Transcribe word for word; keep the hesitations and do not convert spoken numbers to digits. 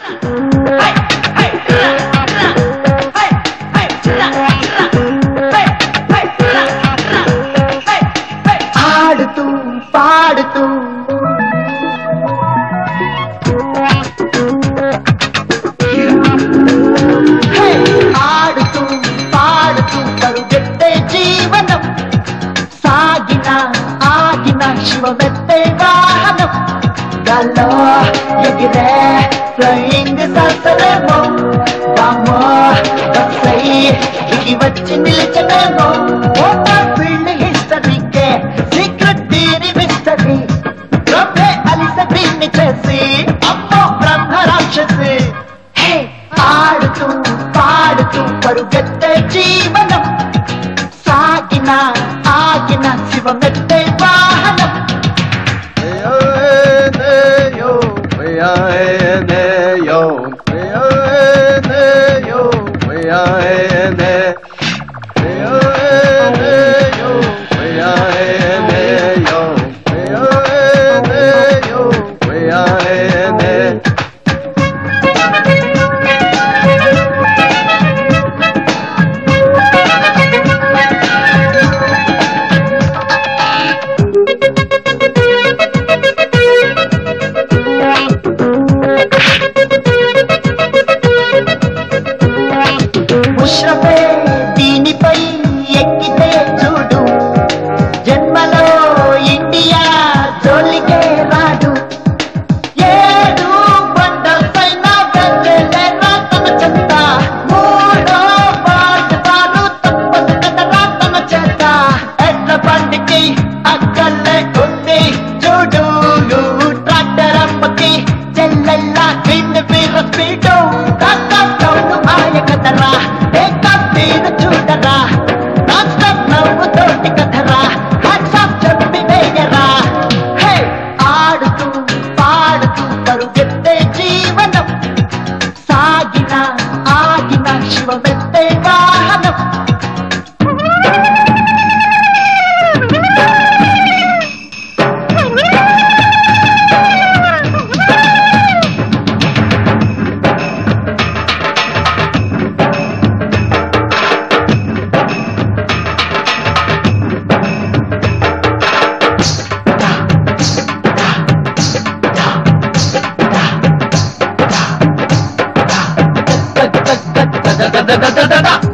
ఆడుతూ పాడుతూ ఆడుతూ పాడుతూ పరుగెత్తే జీవనం సాగిన ఆగిన శివమెత్తే వాహనం గాల్లో ఎగిరే ఫ్లయింగ్ ససలేమో బామో బస్సై దిగి వచ్చి నిలిచనేమో ఫీల్డ్ హిస్టరీకే సీక్రెట్ తీరి మిస్టరీ బ్రహ్మే అలిసీని చేసి అమ్మో బ్రహ్మ రాక్షసి ఆడుతూ పాడుతూ పరుగెత్తే జీవనం సాగిన ఆగిన శివమెత్తే వాహనం ఉష్ణపే దీనిపై ఎక్కితే చూడు జన్మలో ఇండియా జోలికే రాడు ఏడు బండలపైన వెన్నెలేరా తన చెత్త మూడో పాటలు తప్పదు కదరా తన చేత ఎడ్ల బండికి అక్కల్లే ఉంది చూడు ట్రాక్టర్ అమ్మకి చెల్లెల్లా కింద వీర స్పీడు కాకౌను ఆయ కదరా చూడరా నవ్వు తోటి కథరా చెప్పి వేయరా ఆడుతూ పాడుతూ పరుగెత్తే జీవనం సాగిన ఆగిన శివమెత్తే వాహనం da da da da da